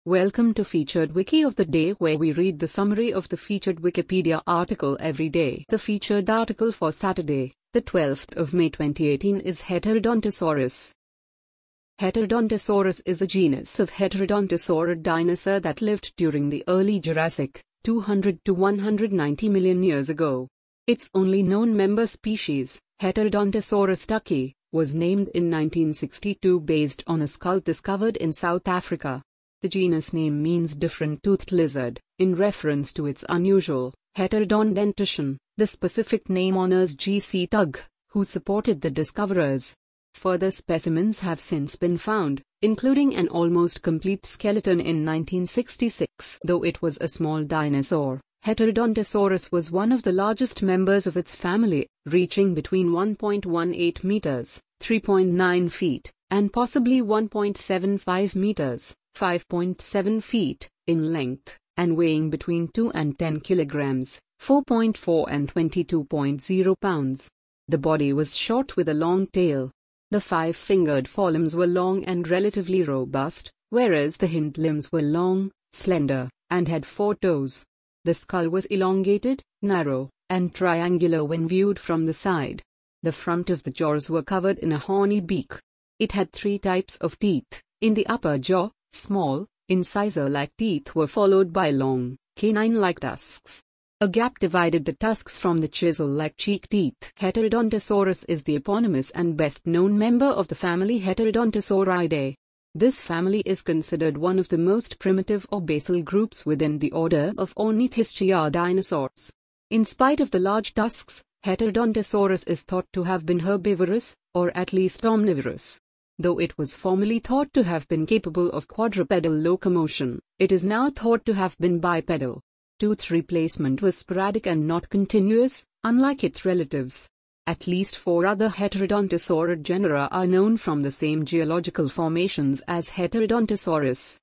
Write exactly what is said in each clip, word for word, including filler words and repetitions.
Welcome to Featured Wiki of the Day, where we read the summary of the featured Wikipedia article every day. The featured article for Saturday, the twelfth of May twenty eighteen is Heterodontosaurus. Heterodontosaurus is a genus of heterodontosaurid dinosaur that lived during the early Jurassic, two hundred to one hundred ninety million years ago. Its only known member species, Heterodontosaurus tuckii, was named in nineteen sixty-two based on a skull discovered in South Africa. The genus name means different-toothed lizard, in reference to its unusual, heterodont dentition. The specific name honors G C Tugg, who supported the discoverers. Further specimens have since been found, including an almost complete skeleton in nineteen sixty-six. Though it was a small dinosaur, Heterodontosaurus was one of the largest members of its family, reaching between one point one eight meters, three point nine feet, and possibly one point seven five meters, five point seven feet, in length, and weighing between two and ten kilograms, four point four and twenty-two point zero pounds. The body was short with a long tail. The five-fingered forelimbs were long and relatively robust, whereas the hind limbs were long, slender, and had four toes. The skull was elongated, narrow, and triangular when viewed from the side. The front of the jaws were covered in a horny beak. It had three types of teeth. In the upper jaw, small, incisor-like teeth were followed by long, canine-like tusks. A gap divided the tusks from the chisel-like cheek teeth. Heterodontosaurus is the eponymous and best-known member of the family Heterodontosauridae. This family is considered one of the most primitive or basal groups within the order of Ornithischia dinosaurs. In spite of the large tusks, Heterodontosaurus is thought to have been herbivorous, or at least omnivorous. Though it was formerly thought to have been capable of quadrupedal locomotion, it is now thought to have been bipedal. Tooth replacement was sporadic and not continuous, unlike its relatives. At least four other heterodontosaurid genera are known from the same geological formations as Heterodontosaurus.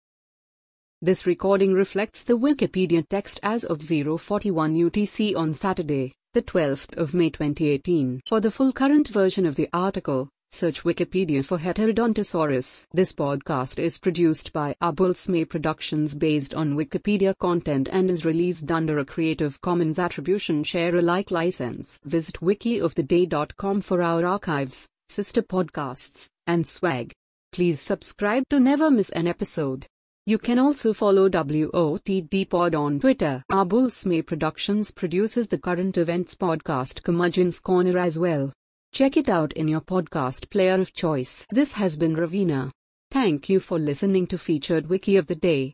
This recording reflects the Wikipedia text as of zero forty-one U T C on Saturday, the twelfth of May twenty eighteen. For the full current version of the article, search Wikipedia for Heterodontosaurus. This podcast is produced by Abulsme Productions based on Wikipedia content and is released under a Creative Commons Attribution Share Alike license. Visit wiki of the day dot com for our archives, sister podcasts, and swag. Please subscribe to never miss an episode. You can also follow W O T D Pod on Twitter. Abulsme Productions produces the current events podcast Curmudgeon's Corner as well. Check it out in your podcast player of choice. This has been Ravina. Thank you for listening to Featured Wiki of the Day.